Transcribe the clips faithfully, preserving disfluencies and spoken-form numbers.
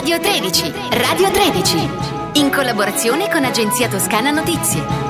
Radio tredici, Radio tredici, in collaborazione con Agenzia Toscana Notizie.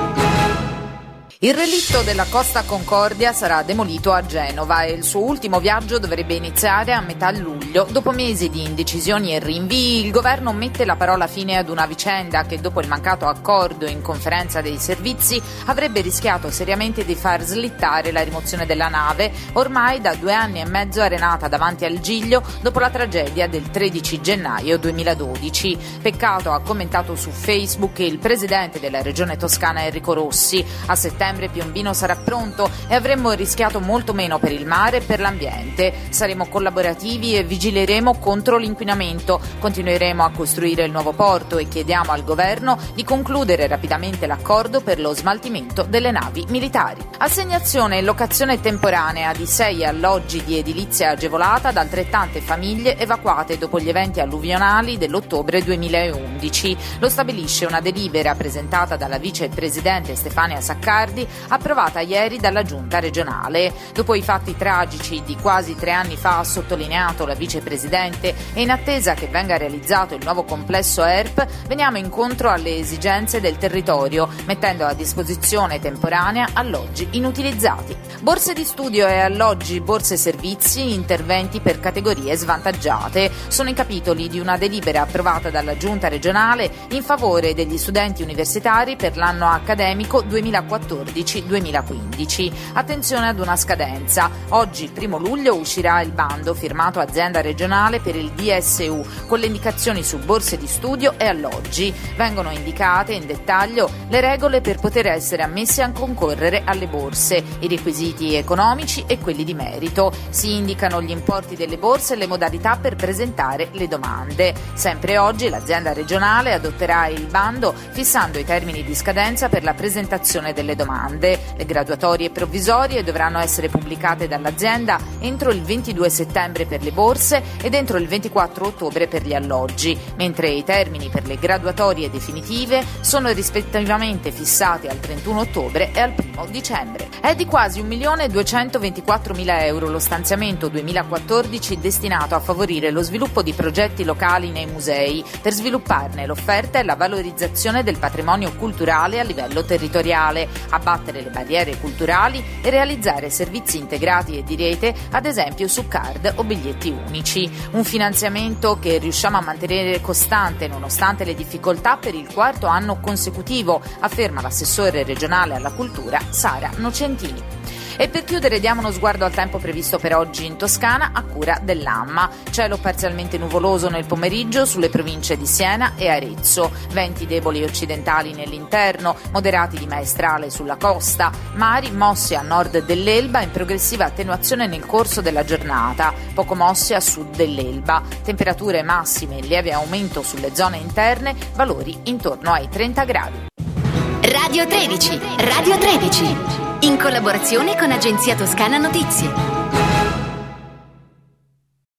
Il relitto della Costa Concordia sarà demolito a Genova e il suo ultimo viaggio dovrebbe iniziare a metà luglio. Dopo mesi di indecisioni e rinvii, il governo mette la parola fine ad una vicenda che, dopo il mancato accordo in conferenza dei servizi, avrebbe rischiato seriamente di far slittare la rimozione della nave, ormai da due anni e mezzo arenata davanti al Giglio dopo la tragedia del tredici gennaio duemiladodici. Peccato, ha commentato su Facebook il presidente della regione toscana Enrico Rossi. A settembre Piombino sarà pronto e avremmo rischiato molto meno per il mare e per l'ambiente. Saremo collaborativi e vigileremo contro l'inquinamento. Continueremo a costruire il nuovo porto e chiediamo al governo di concludere rapidamente l'accordo per lo smaltimento delle navi militari. Assegnazione e locazione temporanea di sei alloggi di edilizia agevolata da altrettante famiglie evacuate dopo gli eventi alluvionali dell'ottobre duemilaundici. Lo stabilisce una delibera presentata dalla vicepresidente Stefania Saccardi, approvata ieri dalla giunta regionale. Dopo i fatti tragici di quasi tre anni fa, ha sottolineato la vicepresidente, e in attesa che venga realizzato il nuovo complesso E R P, veniamo incontro alle esigenze del territorio, mettendo a disposizione temporanea alloggi inutilizzati. Borse di studio e alloggi, borse servizi, interventi per categorie svantaggiate sono i capitoli di una delibera approvata dalla giunta regionale in favore degli studenti universitari per l'anno accademico duemilaquattordici duemilaquindici. Attenzione ad una scadenza. Oggi, primo luglio, uscirà il bando firmato azienda regionale per il D S U con le indicazioni su borse di studio e alloggi. Vengono indicate in dettaglio le regole per poter essere ammessi a concorrere alle borse, i requisiti economici e quelli di merito. Si indicano gli importi delle borse e le modalità per presentare le domande. Sempre oggi l'azienda regionale adotterà il bando fissando i termini di scadenza per la presentazione delle domande. Le graduatorie provvisorie dovranno essere pubblicate dall'azienda entro il ventidue settembre per le borse ed entro il ventiquattro ottobre per gli alloggi, mentre i termini per le graduatorie definitive sono rispettivamente fissati al trentuno ottobre e al primo dicembre. È di quasi un milione duecentoventiquattromila euro lo stanziamento duemilaquattordici destinato a favorire lo sviluppo di progetti locali nei musei, per svilupparne l'offerta e la valorizzazione del patrimonio culturale a livello territoriale, abbattere le barriere culturali e realizzare servizi integrati e di rete, ad esempio su card o biglietti unici. Un finanziamento che riusciamo a mantenere costante nonostante le difficoltà per il quarto anno consecutivo, afferma l'assessore regionale alla cultura Sara Nocentini. E per chiudere diamo uno sguardo al tempo previsto per oggi in Toscana a cura dell'AMMA. Cielo parzialmente nuvoloso nel pomeriggio sulle province di Siena e Arezzo, venti deboli occidentali nell'interno, moderati di maestrale sulla costa, mari mossi a nord dell'Elba in progressiva attenuazione nel corso della giornata, poco mossi a sud dell'Elba, temperature massime in lieve aumento sulle zone interne, valori intorno ai trenta gradi. Radio tredici, Radio tredici, in collaborazione con Agenzia Toscana Notizie.